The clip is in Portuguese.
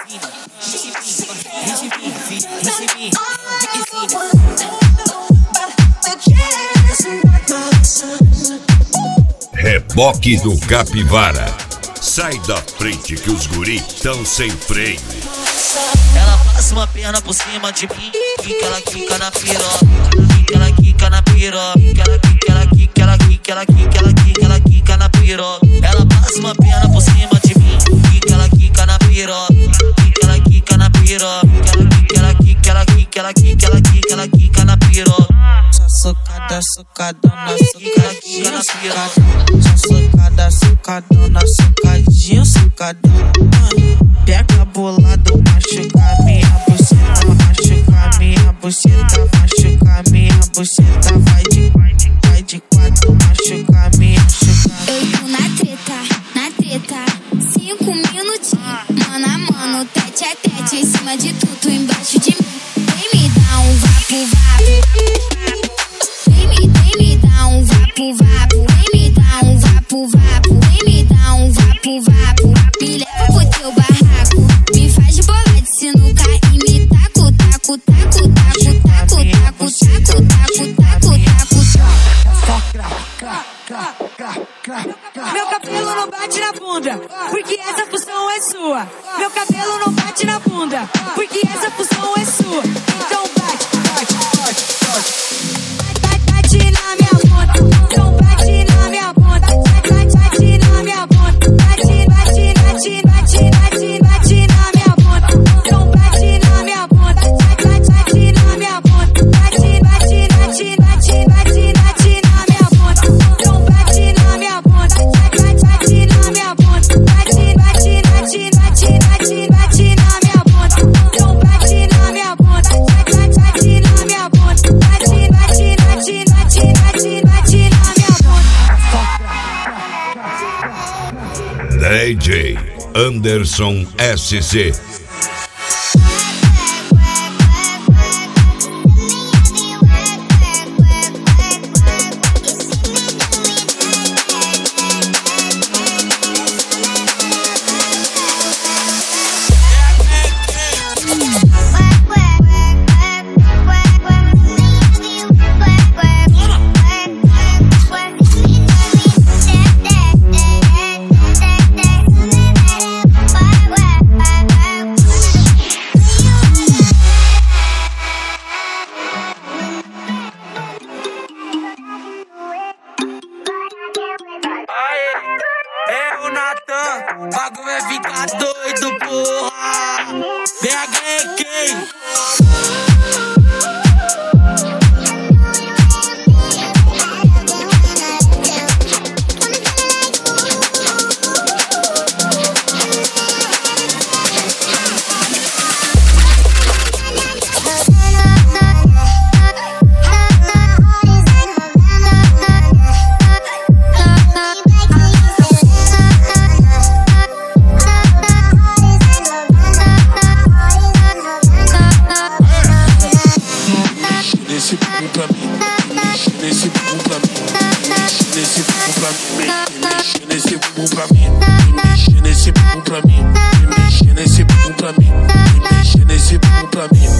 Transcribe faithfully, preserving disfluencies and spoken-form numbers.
Reboque do Capivara. Sai da frente que os guri tão sem freio. Ela passa uma perna por cima de mim, quica, ela quica na piroca, quica, ela quica na piroca, ela quica, ela quica, ela quica, ela quica, ela quica, ela quica na piroca. Ela passa uma perna por cima de mim, quica, ela quica na piroca, quica, ela quica na piroca, ela quica, ela quica, ela quica, ela quica, ela quica na piroca. Só socada, socadona, socadinha, socadona. Só socada, socadona, socadinha, socadona. Pega bolado, machuca minha buceta, machuca minha buceta, machuca minha buceta. Vai de, vai de quatro, machuca minha, machuca. Eu tô na treta, na treta, cinco minutinhos, mano a mano, tete a tete, em cima de tudo, embaixo de mim. Vem me dar um vapo, vapo. Vem me, vem me dar um vapo, vapo. Vem me dar um vapo, vapo. Vem me dar um vapo, vapo. Me leva pro teu barraco, me faz bola de sinuca e me taco, taco, taco, taco, taco, taco, taco, taco, taco, taco. Meu cabelo não bate na bunda, porque essa função é sua. Meu cabelo não bate na bunda, porque essa função é sua. Então bate, bate, bate, bate. Bate, bate na minha bunda, então bate na minha bunda. Bate, bate na minha bunda, bate, bate, bate, bate, bate, bate na minha bunda. Então bate na minha bunda, bate, bate na minha bunda. Bate, bate, bate, bate, bate, bate na minha bunda. Então bate na minha bunda, bate, bate na minha bunda. Bate, bate, bate, bate, bate, bate na minha bunda. Então bate na minha bunda, bate, bate na minha bunda. Bate, bate, bate, bate, bate, bate na minha bunda. D J Anderson S C. É o Natan, bagulho é ficar doido, porra. B H E K. Nesse bumbum pra mim, mexe nesse bumbum pra mim, mexe nesse bumbum pra mim, mexe nesse bumbum pra mim, mexe nesse bumbum pra mim, mexe nesse bumbum pra mim, mexe nesse bumbum pra mim.